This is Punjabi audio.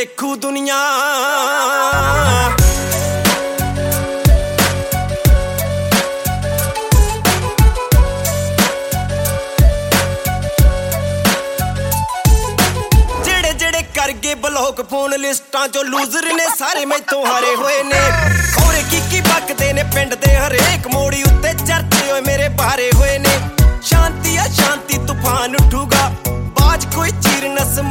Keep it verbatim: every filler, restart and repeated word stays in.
ਦੇਖੂ ਦੁਨੀਆ। ਜਿਹੜੇ ਜਿਹੜੇ ਕਰਗੇ ਬਲੌਕ ਫੋਨ ਲਿਸਟਾਂ ਚੋਂ ਲੂਜ਼ਰ ਨੇ ਸਾਰੇ ਮੈਥੋਂ ਹਾਰੇ ਹੋਏ ਨੇ। ਖੋਰੇ ਕੀ ਕੀ ਬਕਦੇ ਨੇ ਪਿੰਡ ਦੇ ਹਰੇਕ ਮੋੜੀ ਉੱਤੇ ਚਰਚੇ ਹੋਏ ਮੇਰੇ ਬਾਰੇ ਹੋਏ ਨੇ। ਸ਼ਾਂਤੀ ਆ ਸ਼ਾਂਤੀ ਤੂਫਾਨ ਉੱਠੂਗਾ ਬਾਜ ਕੋਈ ਚੀਰ ਨਸ